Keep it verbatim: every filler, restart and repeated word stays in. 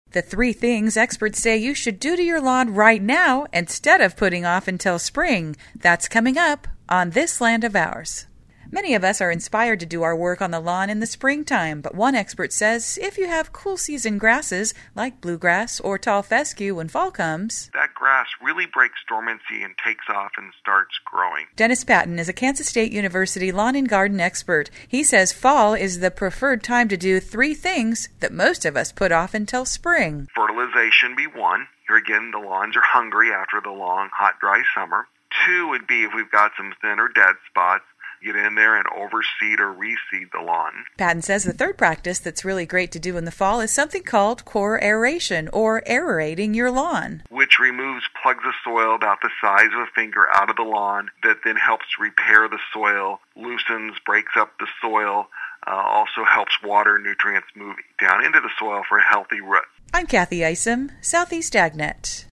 The three things experts say you should do to your lawn right now instead of putting off until spring. That's coming up on This Land of Ours. Many of us are inspired to do our work on the lawn in the springtime, but one expert says if you have cool season grasses like bluegrass or tall fescue when fall comes, that grass really breaks dormancy and takes off and starts growing. Dennis Patton is a Kansas State University lawn and garden expert. He says fall is the preferred time to do three things that most of us put off until spring. Fertilization be one. Here again, the lawns are hungry after the long, hot, dry summer. Two would be if we've got some thin or dead spots, get in there and overseed or reseed the lawn. Patton says the third practice that's really great to do in the fall is something called core aeration, or aerating your lawn, which removes plugs of soil about the size of a finger out of the lawn that then helps repair the soil, loosens, breaks up the soil, uh, also helps water nutrients move down into the soil for healthy roots. I'm Kathy Isom, Southeast AgNet.